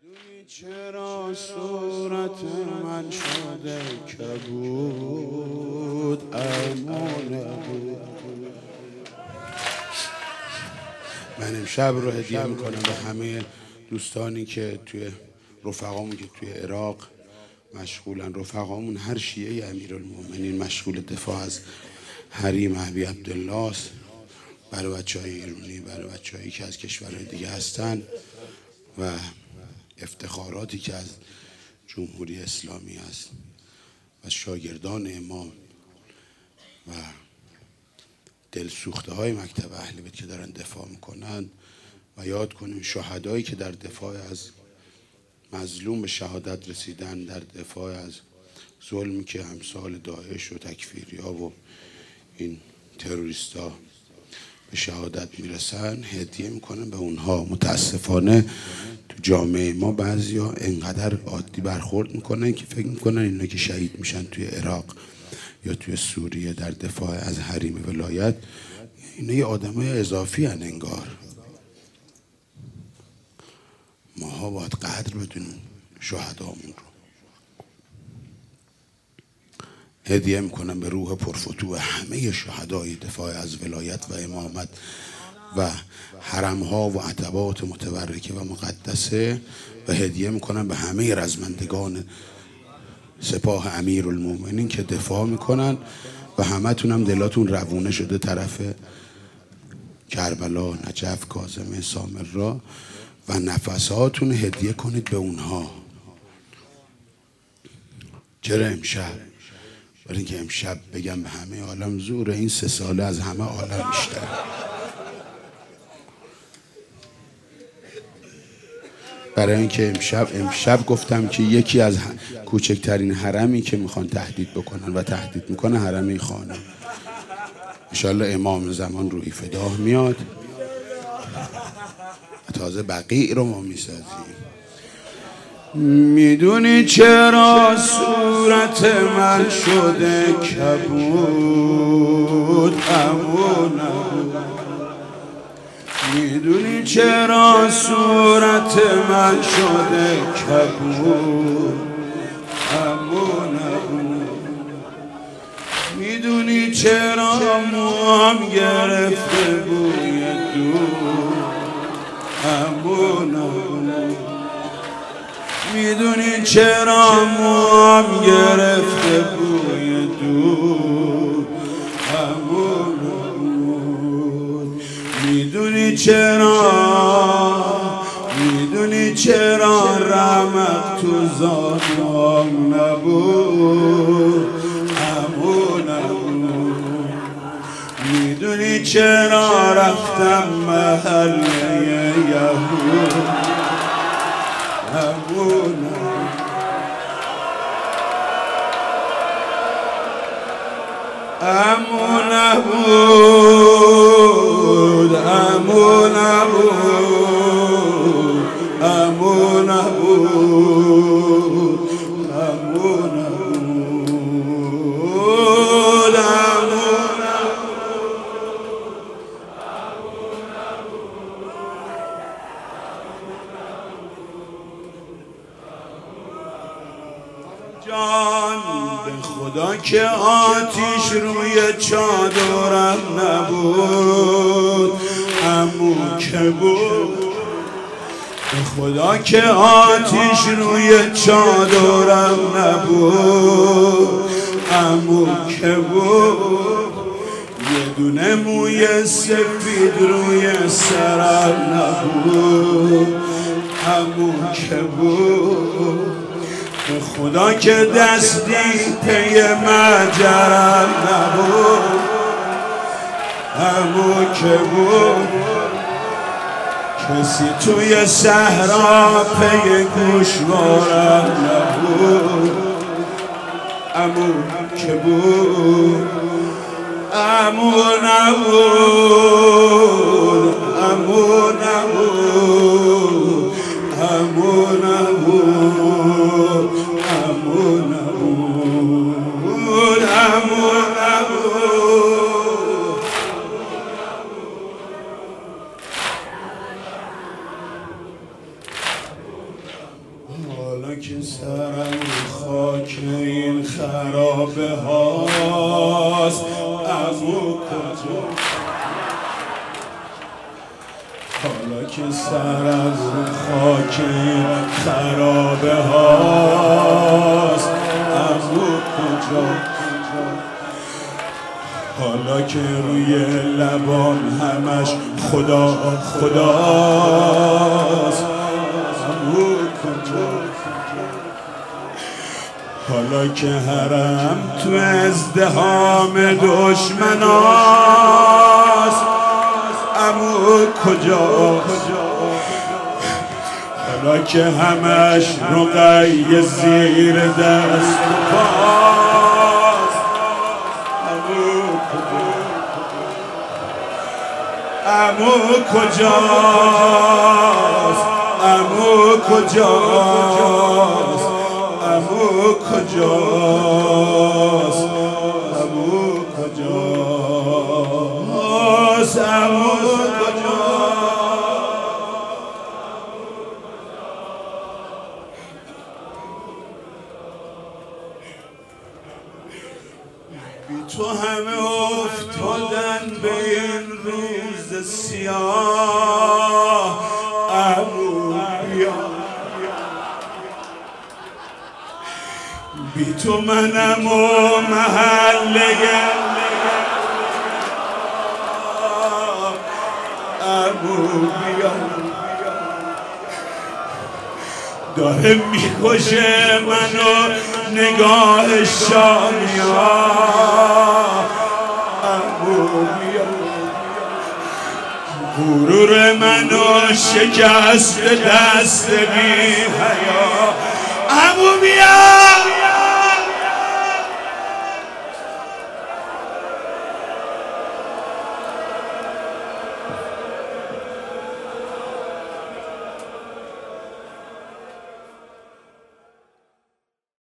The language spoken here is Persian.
میدونی چرا صورت من شده کبود امونه بود. من امشب رو هدیه میکنم به همه دوستانی که توی رفقامون که توی عراق مشغولن. رفقامون هر شیعه امیرالمومنین مشغول دفاع از حریم ابی عبدالله است، برای بچه‌های ایرانی، برای بچه‌هایی که از کشورهای دیگه هستن و افتخاراتی که از جمهوری اسلامی است و شاگردان امام و دلسوخته های مکتب اهل بیت که دارن دفاع میکنن و یاد کنیم شهدایی که در دفاع از مظلوم به شهادت رسیدن، در دفاع از ظلمی که امثال داعش و تکفیریا و این تروریستا به شهادت میرسن هدیه میکنن به اونها. متاسفانه تو جامعه ما بعضیا انقدر عادی برخورد میکنن که فکر میکنن اینا که شهید میشن توی عراق یا توی سوریه در دفاع از حریم ولایت اینا یه آدمای اضافی هن انگار. ماها باید قدر بدونیم شهدامون رو. هدیه میکنم به روح پرفتوح همه شهدای دفاع از ولایت و امامت و حرمها و عتبات متبرکه و مقدسه و هدیه میکنم به همه رزمندگان سپاه امیرالمومنین که دفاع میکنن و همه تونم دلاتون روونه شده طرف کربلا، نجف، کاظمه، سامرا و نفساتون هدیه کنید به اونها. چرا امشب؟ برای اینکه امشب بگم به همه عالم زور این 3 ساله از همه عالم بیشتر. برای اینکه امشب گفتم که یکی از کوچکترین حرمی که میخوان تهدید بکنن و تهدید میکنه حرم خانه. انشالله امام زمان روی فداه میاد و تازه بقیع رو ما میسازیم. میدونی چرا صورت من شده کبود امونه. میدونی چرا صورت من شده کبود امونه. میدونی چرا موام گرفته بوی دود امونه. میدونی چرا موام گرفته بوی دود امونه. میدونی چرا رحمت تو ذاتم نبود امونه. میدونی چرا رفتم محله یهود امونه. امونه بود امونه بود امونه بود امونه بود امونه جان به خدا که آتیش روی چادرم نبود عمو که بود. به خدا که آتیش روی چادرم نبود عمو که بود. یه دونه موی سفید روی سرم نبود عمو که بود. به خدا که دستی پی مجرم نبود عمو که بود. کسی توی صحرا پی گوشوارم نبود عمو که بود. عمو نبود عمو نبود عمو نبود عمو نبود عمو نبود. که سرم خاک این خرابه هاست عمو کجاست؟ حالا که سرم خاک این خرابه هاست عمو کجاست؟ حالا که روی لبان همش خدا خداست عمو کجاست؟ حالا که حرم تو ازدحام دشمناست عمو کجاست؟ حالا که همش رقیه زیر دست و پاست عمو کجاست؟ عمو کجاست؟ عمو کجاست؟ عمو کجاست؟ عمو بی تو همه افتادن به این روز سیاه عمو بیا بی تو منم و محله عمو بیا داره میکشه منو نگاه شامیا عمو بیا غرور منو شکست دست بی حیا عمو بیا